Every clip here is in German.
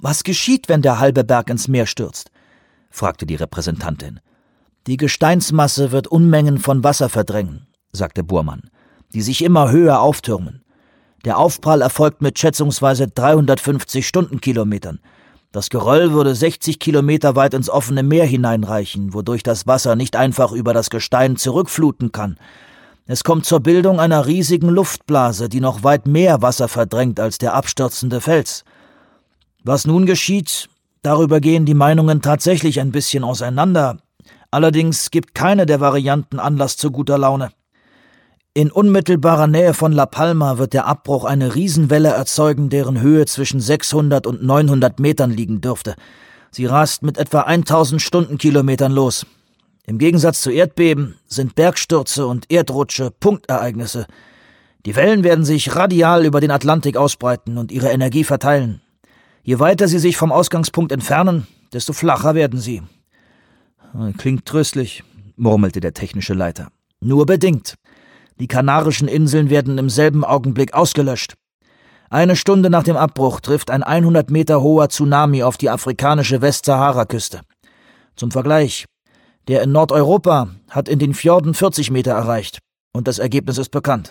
»Was geschieht, wenn der halbe Berg ins Meer stürzt?« fragte die Repräsentantin. »Die Gesteinsmasse wird Unmengen von Wasser verdrängen«, sagte Burman, »die sich immer höher auftürmen. Der Aufprall erfolgt mit schätzungsweise 350 Stundenkilometern. Das Geröll würde 60 Kilometer weit ins offene Meer hineinreichen, wodurch das Wasser nicht einfach über das Gestein zurückfluten kann. Es kommt zur Bildung einer riesigen Luftblase, die noch weit mehr Wasser verdrängt als der abstürzende Fels. Was nun geschieht, darüber gehen die Meinungen tatsächlich ein bisschen auseinander. Allerdings gibt keine der Varianten Anlass zu guter Laune. In unmittelbarer Nähe von La Palma wird der Abbruch eine Riesenwelle erzeugen, deren Höhe zwischen 600 und 900 Metern liegen dürfte. Sie rast mit etwa 1000 Stundenkilometern los. Im Gegensatz zu Erdbeben sind Bergstürze und Erdrutsche Punktereignisse. Die Wellen werden sich radial über den Atlantik ausbreiten und ihre Energie verteilen. Je weiter sie sich vom Ausgangspunkt entfernen, desto flacher werden sie. »Klingt tröstlich«, murmelte der technische Leiter. »Nur bedingt. Die Kanarischen Inseln werden im selben Augenblick ausgelöscht. 1 Stunde nach dem Abbruch trifft ein 100 Meter hoher Tsunami auf die afrikanische Westsahara-Küste. Zum Vergleich, der in Nordeuropa hat in den Fjorden 40 Meter erreicht, und das Ergebnis ist bekannt.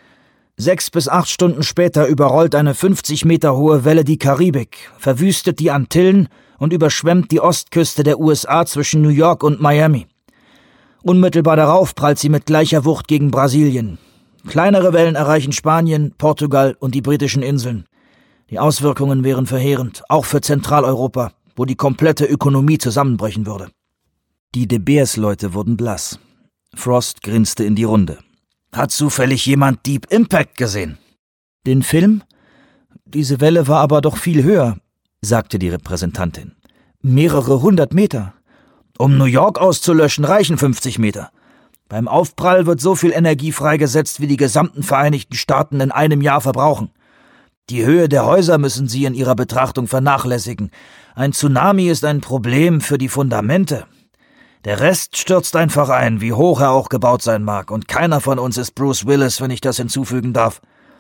6 bis 8 Stunden später überrollt eine 50 Meter hohe Welle die Karibik, verwüstet die Antillen und überschwemmt die Ostküste der USA zwischen New York und Miami. Unmittelbar darauf prallt sie mit gleicher Wucht gegen Brasilien. Kleinere Wellen erreichen Spanien, Portugal und die britischen Inseln. Die Auswirkungen wären verheerend, auch für Zentraleuropa, wo die komplette Ökonomie zusammenbrechen würde.« Die De Beers-Leute wurden blass. Frost grinste in die Runde. »Hat zufällig jemand Deep Impact gesehen?« »Den Film? Diese Welle war aber doch viel höher«, sagte die Repräsentantin. »Mehrere 100 Meter. Um New York auszulöschen, reichen 50 Meter. Beim Aufprall wird so viel Energie freigesetzt, wie die gesamten Vereinigten Staaten in einem Jahr verbrauchen. Die Höhe der Häuser müssen Sie in Ihrer Betrachtung vernachlässigen. Ein Tsunami ist ein Problem für die Fundamente. Der Rest stürzt einfach ein, wie hoch er auch gebaut sein mag, und keiner von uns ist Bruce Willis, wenn ich das hinzufügen darf.«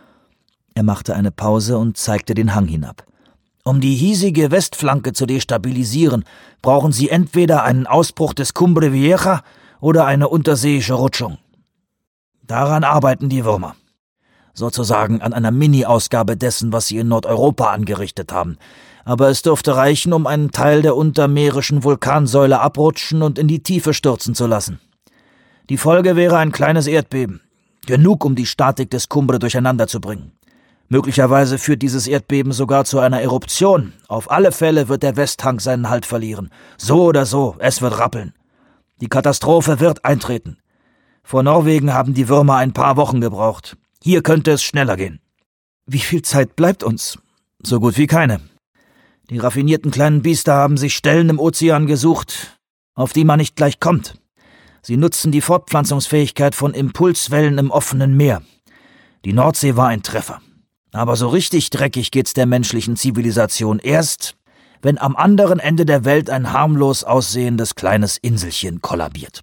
Er machte eine Pause und zeigte den Hang hinab. »Um die hiesige Westflanke zu destabilisieren, brauchen Sie entweder einen Ausbruch des Cumbre Vieja oder eine unterseeische Rutschung. Daran arbeiten die Würmer. Sozusagen an einer Mini-Ausgabe dessen, was sie in Nordeuropa angerichtet haben. Aber es dürfte reichen, um einen Teil der untermeerischen Vulkansäule abrutschen und in die Tiefe stürzen zu lassen. Die Folge wäre ein kleines Erdbeben. Genug, um die Statik des Cumbre durcheinander zu bringen. Möglicherweise führt dieses Erdbeben sogar zu einer Eruption. Auf alle Fälle wird der Westhang seinen Halt verlieren. So oder so, es wird rappeln. Die Katastrophe wird eintreten. Vor Norwegen haben die Würmer ein paar Wochen gebraucht. Hier könnte es schneller gehen.« »Wie viel Zeit bleibt uns?« »So gut wie keine. Die raffinierten kleinen Biester haben sich Stellen im Ozean gesucht, auf die man nicht gleich kommt. Sie nutzen die Fortpflanzungsfähigkeit von Impulswellen im offenen Meer. Die Nordsee war ein Treffer. Aber so richtig dreckig geht's der menschlichen Zivilisation erst, wenn am anderen Ende der Welt ein harmlos aussehendes kleines Inselchen kollabiert.«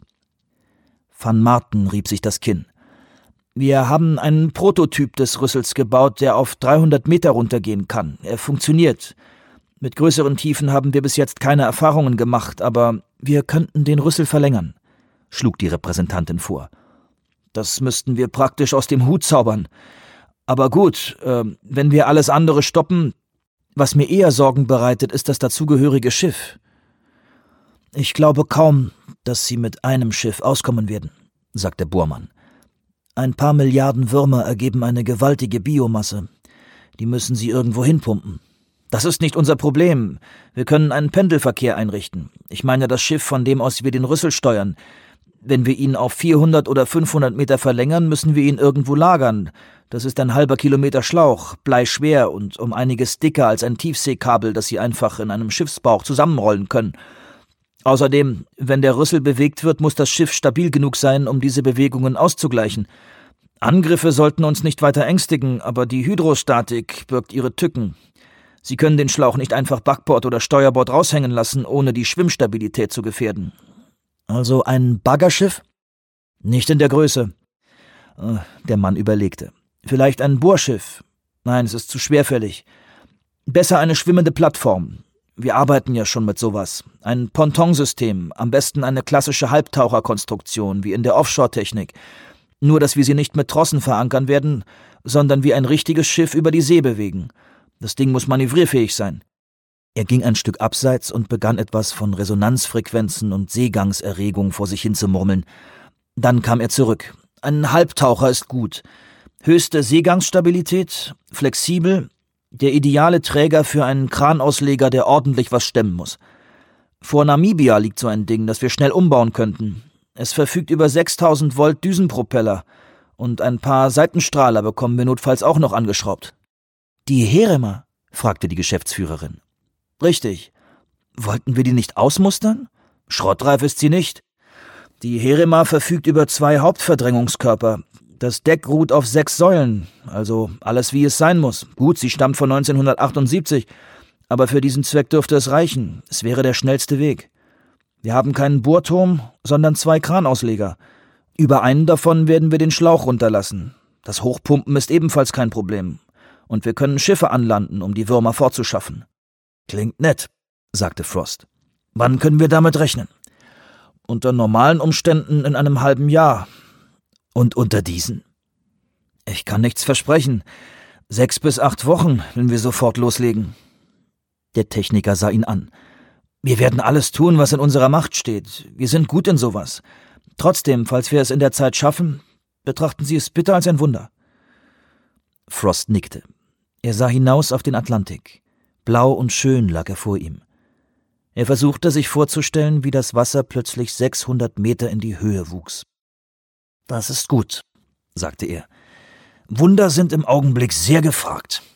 Van Marten rieb sich das Kinn. »Wir haben einen Prototyp des Rüssels gebaut, der auf 300 Meter runtergehen kann. Er funktioniert. Mit größeren Tiefen haben wir bis jetzt keine Erfahrungen gemacht, aber wir könnten den Rüssel verlängern«, schlug die Repräsentantin vor. »Das müssten wir praktisch aus dem Hut zaubern. Aber gut, wenn wir alles andere stoppen, was mir eher Sorgen bereitet, ist das dazugehörige Schiff. Ich glaube kaum, dass Sie mit einem Schiff auskommen werden«, sagte Burman. »Ein paar Milliarden Würmer ergeben eine gewaltige Biomasse. Die müssen Sie irgendwo hinpumpen. Das ist nicht unser Problem. Wir können einen Pendelverkehr einrichten. Ich meine das Schiff, von dem aus wir den Rüssel steuern. Wenn wir ihn auf 400 oder 500 Meter verlängern, müssen wir ihn irgendwo lagern. Das ist ein halber Kilometer Schlauch, bleischwer und um einiges dicker als ein Tiefseekabel, das Sie einfach in einem Schiffsbauch zusammenrollen können. Außerdem, wenn der Rüssel bewegt wird, muss das Schiff stabil genug sein, um diese Bewegungen auszugleichen. Angriffe sollten uns nicht weiter ängstigen, aber die Hydrostatik birgt ihre Tücken. Sie können den Schlauch nicht einfach Backbord oder Steuerbord raushängen lassen, ohne die Schwimmstabilität zu gefährden.« »Also ein Baggerschiff?« »Nicht in der Größe.« Der Mann überlegte. »Vielleicht ein Bohrschiff. Nein, es ist zu schwerfällig. Besser eine schwimmende Plattform. Wir arbeiten ja schon mit sowas. Ein Pontonsystem, am besten eine klassische Halbtaucherkonstruktion, wie in der Offshore-Technik. Nur, dass wir sie nicht mit Trossen verankern werden, sondern wie ein richtiges Schiff über die See bewegen. Das Ding muss manövrierfähig sein. Er ging ein Stück abseits und begann etwas von Resonanzfrequenzen und Seegangserregung vor sich hin zu murmeln. Dann kam er zurück. Ein Halbtaucher ist gut. Höchste Seegangsstabilität, flexibel, der ideale Träger für einen Kranausleger, der ordentlich was stemmen muss. Vor Namibia liegt so ein Ding, das wir schnell umbauen könnten. Es verfügt über 6000 Volt Düsenpropeller und ein paar Seitenstrahler bekommen wir notfalls auch noch angeschraubt. Die Herema? Fragte die Geschäftsführerin. Richtig. Wollten wir die nicht ausmustern? Schrottreif ist sie nicht. Die Herema verfügt über 2 Hauptverdrängungskörper. Das Deck ruht auf 6 Säulen, also alles wie es sein muss. Gut, sie stammt von 1978, aber für diesen Zweck dürfte es reichen. Es wäre der schnellste Weg. Wir haben keinen Bohrturm, sondern 2 Kranausleger. Über einen davon werden wir den Schlauch runterlassen. Das Hochpumpen ist ebenfalls kein Problem. Und wir können Schiffe anlanden, um die Würmer fortzuschaffen. Klingt nett, sagte Frost. Wann können wir damit rechnen? Unter normalen Umständen in einem halben Jahr. Und unter diesen? Ich kann nichts versprechen. 6 bis 8 Wochen, wenn wir sofort loslegen. Der Techniker sah ihn an. Wir werden alles tun, was in unserer Macht steht. Wir sind gut in sowas. Trotzdem, falls wir es in der Zeit schaffen, betrachten Sie es bitte als ein Wunder. Frost nickte. Er sah hinaus auf den Atlantik. Blau und schön lag er vor ihm. Er versuchte sich vorzustellen, wie das Wasser plötzlich 600 Meter in die Höhe wuchs. »Das ist gut«, sagte er. »Wunder sind im Augenblick sehr gefragt.«